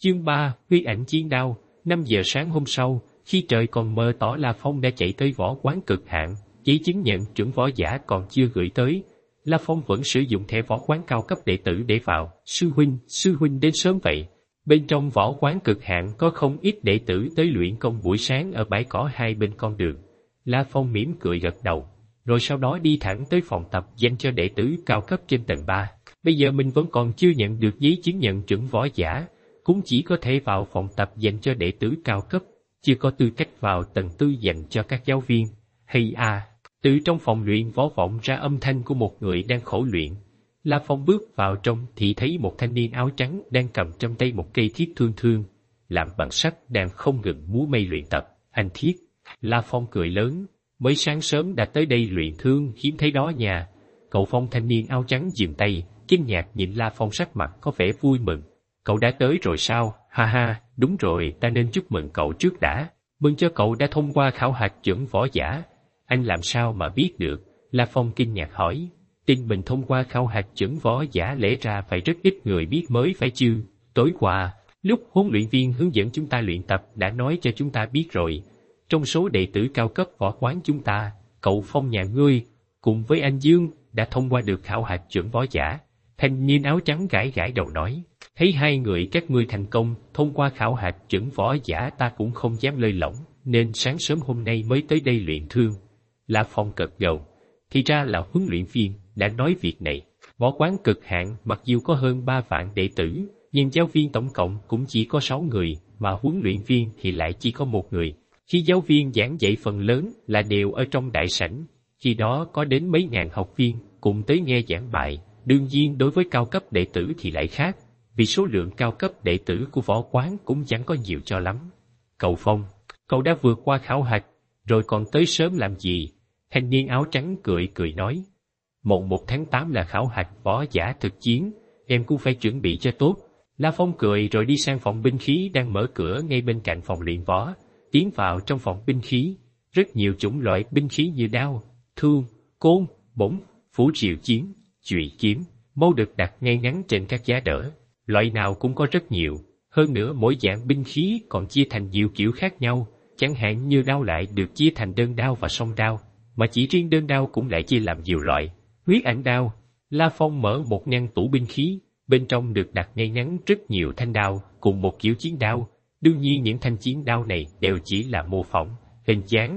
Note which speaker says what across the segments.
Speaker 1: Chương 3, Huyết ảnh chiến đao. 5 giờ sáng hôm sau, khi trời còn mờ tỏ, La Phong đã chạy tới võ quán Cực Hạn. Giấy chứng nhận trưởng võ giả còn chưa gửi tới, La Phong vẫn sử dụng thẻ võ quán cao cấp đệ tử để vào. Sư huynh đến sớm vậy. Bên trong võ quán Cực Hạn có không ít đệ tử tới luyện công buổi sáng ở bãi cỏ hai bên con đường. La Phong mỉm cười gật đầu, rồi sau đó đi thẳng tới phòng tập dành cho đệ tử cao cấp trên tầng 3. Bây giờ mình vẫn còn chưa nhận được giấy chứng nhận trưởng võ giả, cũng chỉ có thể vào phòng tập dành cho đệ tử cao cấp, chưa có tư cách vào tầng 4 dành cho các giáo viên. Hay à! Từ trong phòng luyện võ vọng ra âm thanh của một người đang khổ luyện. La Phong bước vào trong thì thấy một thanh niên áo trắng đang cầm trong tay một cây thiết thương làm bằng sắt đang không ngừng múa may luyện tập. Anh Thiết. La Phong cười lớn. Mới sáng sớm đã tới đây luyện thương, hiếm thấy đó nha. Cậu Phong. Thanh niên áo trắng dừng tay, kinh ngạc nhìn La Phong, sắc mặt có vẻ vui mừng. Cậu đã tới rồi sao? Ha ha, đúng rồi, ta nên chúc mừng cậu trước đã. Mừng cho cậu đã thông qua khảo hạch chuẩn võ giả. Anh làm sao mà biết được? La Phong kinh ngạc hỏi. Tin mình thông qua khảo hạch chuẩn võ giả lẽ ra phải rất ít người biết mới phải chứ. Tối qua, lúc huấn luyện viên hướng dẫn chúng ta luyện tập đã nói cho chúng ta biết rồi. Trong số đệ tử cao cấp võ quán chúng ta, cậu Phong nhà ngươi, cùng với anh Dương, đã thông qua được khảo hạch chuẩn võ giả. Thanh niên áo trắng gãi gãi đầu nói. Thấy hai người các ngươi thành công thông qua khảo hạch chuẩn võ giả, ta cũng không dám lơi lỏng, nên sáng sớm hôm nay mới tới đây luyện thương. La Phong gật đầu. Thì ra là huấn luyện viên đã nói việc này. Võ quán Cực Hạn mặc dù có hơn 3 vạn đệ tử, nhưng giáo viên tổng cộng cũng chỉ có 6 người, mà huấn luyện viên thì lại chỉ có 1 người. Khi giáo viên giảng dạy phần lớn là đều ở trong đại sảnh, khi đó có đến mấy ngàn học viên cùng tới nghe giảng bài. Đương nhiên đối với cao cấp đệ tử thì lại khác, vì số lượng cao cấp đệ tử của võ quán cũng chẳng có nhiều cho lắm. Cậu Phong, cậu đã vượt qua khảo hạch, rồi còn tới sớm làm gì? Thanh niên áo trắng cười nói. Mùng 1 tháng 8 là khảo hạch võ giả thực chiến, em cũng phải chuẩn bị cho tốt. La Phong cười rồi đi sang phòng binh khí đang mở cửa ngay bên cạnh phòng luyện võ. Tiến vào trong phòng binh khí, rất nhiều chủng loại binh khí như đao, thương, côn, bổng, phủ triều chiến, chùy kiếm, mâu được đặt ngay ngắn trên các giá đỡ. Loại nào cũng có rất nhiều, hơn nữa mỗi dạng binh khí còn chia thành nhiều kiểu khác nhau, chẳng hạn như đao lại được chia thành đơn đao và song đao, mà chỉ riêng đơn đao cũng lại chia làm nhiều loại. Huyết ảnh đao. La Phong mở một ngăn tủ binh khí, bên trong được đặt ngay ngắn rất nhiều thanh đao cùng một kiểu chiến đao. Đương nhiên những thanh chiến đao này đều chỉ là mô phỏng, hình dáng,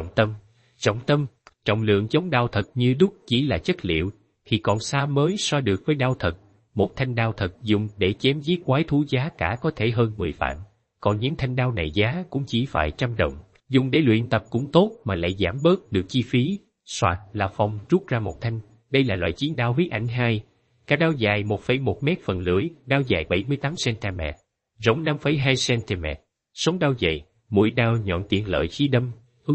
Speaker 1: trọng lượng giống đao thật như đúc, chỉ là chất liệu thì còn xa mới so được với đao thật. Một thanh đao thật dùng để chém giết quái thú giá cả có thể hơn 10 vạn, còn những thanh đao này giá cũng chỉ vài trăm đồng. Dùng để luyện tập cũng tốt mà lại giảm bớt được chi phí. Soạt, La Phong rút ra một thanh. Đây là loại chiến đao Huyết ảnh 2. Cả đao dài 1,1 mét, phần lưỡi, đao dài 78 cm, rộng 5,2 cm. Sống đao dày, mũi đao nhọn tiện lợi khi đâm.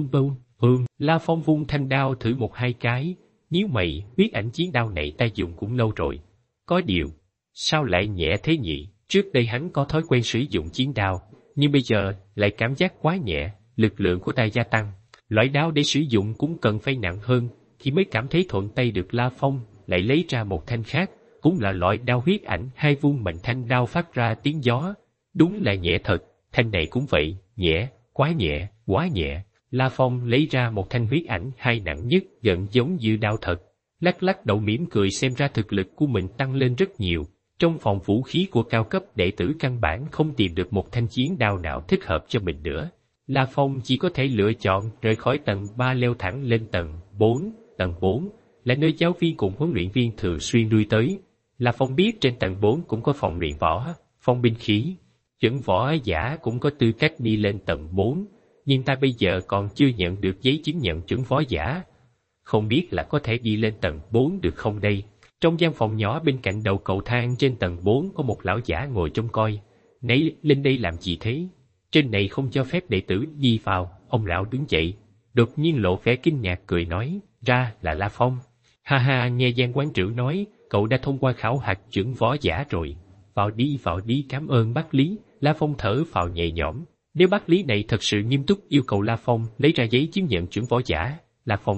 Speaker 1: La Phong vung thanh đao thử 1-2 cái, nhíu mày, huyết ảnh chiến đao này ta dùng cũng lâu rồi. Có điều, sao lại nhẹ thế nhỉ? Trước đây hắn có thói quen sử dụng chiến đao, nhưng bây giờ lại cảm giác quá nhẹ, lực lượng của ta gia tăng. Loại đao để sử dụng cũng cần phải nặng hơn, thì mới cảm thấy thuận tay được. La Phong lại lấy ra một thanh khác, cũng là loại đao Huyết ảnh 2, vung mạnh thanh đao phát ra tiếng gió. Đúng là nhẹ thật, thanh này cũng vậy, nhẹ, quá nhẹ. La Phong lấy ra một thanh Huyết ảnh 2 nặng nhất, gần giống như đao thật. Lắc đầu mỉm cười, xem ra thực lực của mình tăng lên rất nhiều. Trong phòng vũ khí của cao cấp đệ tử căn bản không tìm được một thanh chiến đao nào thích hợp cho mình nữa. La Phong chỉ có thể lựa chọn rời khỏi tầng 3 leo thẳng lên tầng 4. Tầng 4 là nơi giáo viên cùng huấn luyện viên thường xuyên lui tới. La Phong biết trên tầng 4 cũng có phòng luyện võ, phòng binh khí. Chuẩn võ giả cũng có tư cách đi lên tầng 4, nhưng ta bây giờ còn chưa nhận được giấy chứng nhận chuẩn võ giả. Không biết là có thể đi lên tầng 4 được không đây? Trong gian phòng nhỏ bên cạnh đầu cầu thang trên tầng 4 có một lão giả ngồi trông coi. Nãy lên đây làm gì thế? Trên này không cho phép đệ tử đi vào. Ông lão đứng dậy, đột nhiên lộ vẻ kinh ngạc, cười nói, ra là La Phong. Ha ha, nghe Giang quán trưởng nói, cậu đã thông qua khảo hạch chuẩn võ giả rồi. Vào đi, cảm ơn bác Lý. La Phong thở phào nhẹ nhõm. Nếu bác Lý này thật sự nghiêm túc yêu cầu La Phong lấy ra giấy chứng nhận chuẩn võ giả, La Phong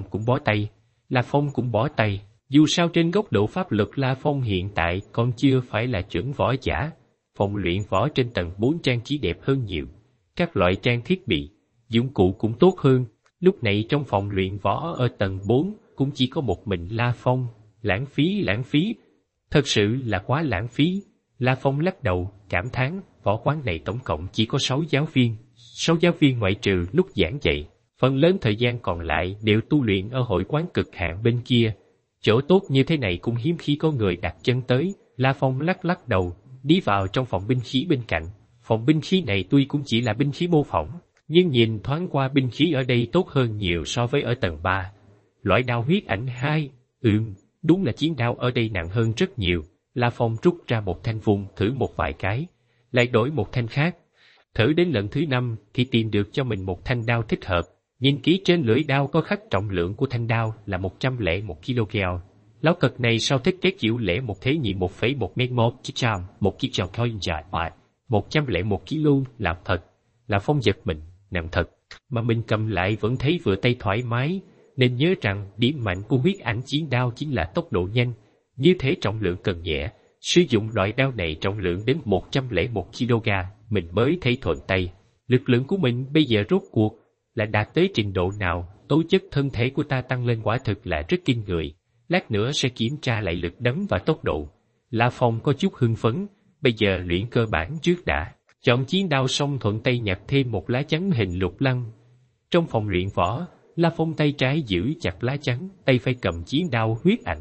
Speaker 1: cũng bó tay. Dù sao trên góc độ pháp luật La Phong hiện tại còn chưa phải là chuẩn võ giả, Phòng luyện võ trên tầng 4 trang trí đẹp hơn nhiều. Các loại trang thiết bị, dụng cụ cũng tốt hơn. Lúc này trong phòng luyện võ ở tầng 4 cũng chỉ có một mình La Phong. Lãng phí. Thật sự là quá lãng phí. La Phong lắc đầu, cảm thán, võ quán này tổng cộng chỉ có 6 giáo viên. 6 giáo viên ngoại trừ lúc giảng dạy. Phần lớn thời gian còn lại đều tu luyện ở hội quán cực hạn bên kia. Chỗ tốt như thế này cũng hiếm khi có người đặt chân tới. La Phong lắc đầu, đi vào trong phòng binh khí bên cạnh. Phòng binh khí này tuy cũng chỉ là binh khí mô phỏng, nhưng nhìn thoáng qua binh khí ở đây tốt hơn nhiều so với ở tầng 3. Loại đao huyết ảnh 2, đúng là chiến đao ở đây nặng hơn rất nhiều. La Phong rút ra một thanh vùng thử một vài cái, lại đổi một thanh khác. Thử đến lần thứ 5 thì tìm được cho mình một thanh đao thích hợp. Nhìn kỹ trên lưỡi đao có khắc trọng lượng của thanh đao là 101 kg. Lão cật này sao thiết kế kiểu lẻ một thế nhị 1,1 m1 một chiếc tròn khôi dài 101 kg làm thật. Là Phong giật mình, nặng thật, mà mình cầm lại vẫn thấy vừa tay thoải mái, nên nhớ rằng điểm mạnh của huyết ảnh chiến đao chính là tốc độ nhanh, như thế trọng lượng cần nhẹ. Sử dụng loại đao này trọng lượng đến 101 kg, mình mới thấy thuận tay. Lực lượng của mình bây giờ rốt cuộc là đạt tới trình độ nào? Tố chất thân thể của ta tăng lên quả thực là rất kinh người. Lát nữa sẽ kiểm tra lại lực đấm và tốc độ. La Phong có chút hưng phấn, bây giờ luyện cơ bản trước đã. Chọn chiến đao xong thuận tay nhặt thêm một lá chắn hình lục lăng. Trong phòng luyện võ, La Phong tay trái giữ chặt lá chắn, tay phải cầm chiến đao huyết ảnh.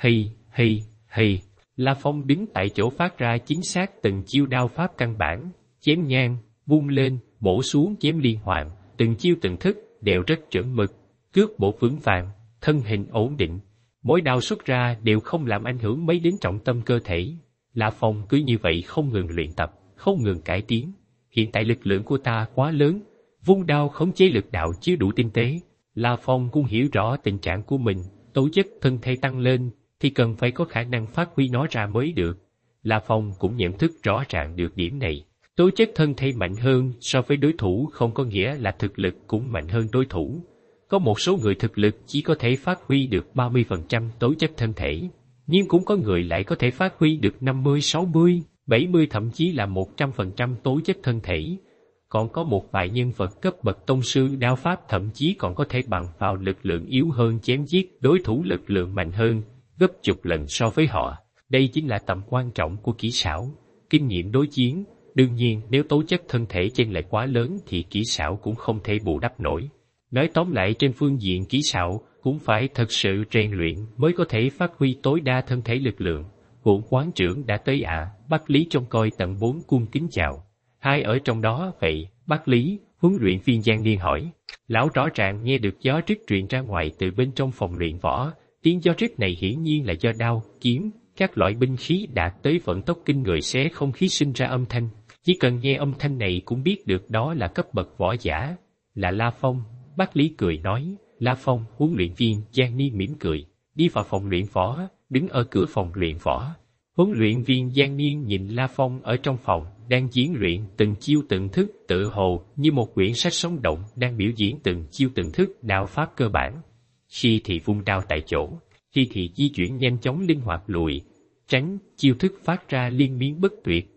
Speaker 1: Hay. La Phong đứng tại chỗ phát ra chính xác từng chiêu đao pháp căn bản, chém ngang, vung lên, bổ xuống chém liên hoàn, từng chiêu từng thức đều rất chuẩn mực, cước bộ vững vàng, thân hình ổn định. Mỗi đao xuất ra đều không làm ảnh hưởng mấy đến trọng tâm cơ thể. La Phong cứ như vậy không ngừng luyện tập, không ngừng cải tiến. Hiện tại lực lượng của ta quá lớn, vung đao khống chế lực đạo chưa đủ tinh tế. La Phong cũng hiểu rõ tình trạng của mình, tố chất thân thể tăng lên thì cần phải có khả năng phát huy nó ra mới được. La Phong cũng nhận thức rõ ràng được điểm này. Tố chất thân thể mạnh hơn so với đối thủ không có nghĩa là thực lực cũng mạnh hơn đối thủ. Có một số người thực lực chỉ có thể phát huy được 30% tố chất thân thể, nhưng cũng có người lại có thể phát huy được 50, 60, 70 thậm chí là 100% tố chất thân thể. Còn có một vài nhân vật cấp bậc tông sư đao pháp thậm chí còn có thể bằng vào lực lượng yếu hơn chém giết đối thủ lực lượng mạnh hơn, gấp chục lần so với họ. Đây chính là tầm quan trọng của kỹ xảo, kinh nghiệm đối chiến. Đương nhiên nếu tố chất thân thể chênh lệch quá lớn thì kỹ xảo cũng không thể bù đắp nổi. Nói tóm lại trên phương diện kỹ xảo cũng phải thật sự rèn luyện mới có thể phát huy tối đa thân thể lực lượng. Quận quán trưởng đã tới ạ, Bác Lý trông coi tận 4 cung kính chào. Hai ở trong đó vậy, Bác Lý, huấn luyện viên Giang Niên hỏi. Lão rõ ràng nghe được gió rít truyền ra ngoài từ bên trong phòng luyện võ. Tiếng gió rít này hiển nhiên là do đao, kiếm, các loại binh khí đạt tới vận tốc kinh người xé không khí sinh ra âm thanh. Chỉ cần nghe âm thanh này cũng biết được đó là cấp bậc võ giả, là La Phong. Bác Lý cười nói. La Phong, huấn luyện viên Giang Niên mỉm cười, đi vào phòng luyện võ, đứng ở cửa phòng luyện võ. Huấn luyện viên Giang Niên nhìn La Phong ở trong phòng, đang diễn luyện từng chiêu từng thức, tự hồ như một quyển sách sống động đang biểu diễn từng chiêu từng thức đao pháp cơ bản. Khi thì vung đao tại chỗ, khi thì di chuyển nhanh chóng linh hoạt lùi, tránh, chiêu thức phát ra liên miên bất tuyệt.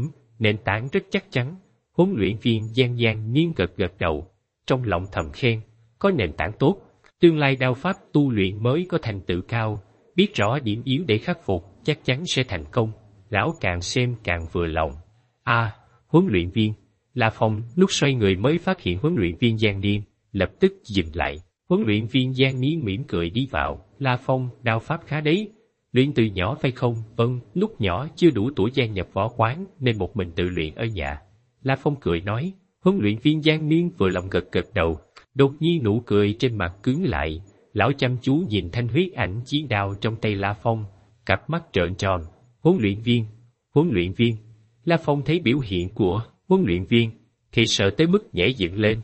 Speaker 1: Nền tảng rất chắc chắn. Huấn luyện viên Giang Niên gật đầu, trong lòng thầm khen, có nền tảng tốt, tương lai đao pháp tu luyện mới có thành tựu cao, biết rõ điểm yếu để khắc phục, chắc chắn sẽ thành công. Lão càng xem càng vừa lòng. Huấn luyện viên. La Phong lúc xoay người mới phát hiện huấn luyện viên Giang Niên, lập tức dừng lại. Huấn luyện viên Giang Niên mỉm cười đi vào. La Phong, đao pháp khá đấy. Luyện từ nhỏ phải không? Vâng, lúc nhỏ chưa đủ tuổi gia nhập võ quán nên một mình tự luyện ở nhà. La Phong cười nói. Huấn luyện viên Giang Niên vừa lòng gật đầu. Đột nhiên nụ cười trên mặt cứng lại. Lão chăm chú nhìn thanh huyết ảnh chiến đao trong tay La Phong, cặp mắt trợn tròn. Huấn luyện viên. La Phong thấy biểu hiện của huấn luyện viên thì sợ tới mức nhảy dựng lên.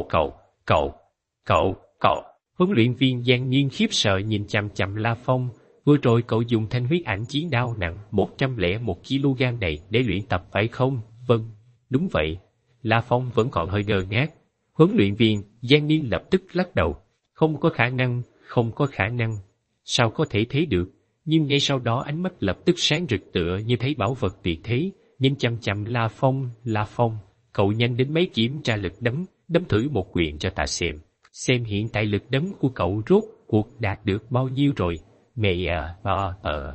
Speaker 1: Cậu. Huấn luyện viên Giang Niên khiếp sợ nhìn chằm chằm La Phong. Vừa rồi cậu dùng thanh huyết ảnh chiến đao nặng 101 kg này để luyện tập phải không? Vâng, đúng vậy. La Phong vẫn còn hơi ngơ ngác. Huấn luyện viên Giang Niên lập tức lắc đầu. Không có khả năng. Sao có thể thế được? Nhưng ngay sau đó ánh mắt lập tức sáng rực tựa như thấy bảo vật tuyệt thế. nhìn chằm chằm La Phong, cậu nhanh đến mấy kiểm tra lực đấm thử một quyền cho ta xem hiện tại lực đấm của cậu rốt cuộc đạt được bao nhiêu rồi. Mẹ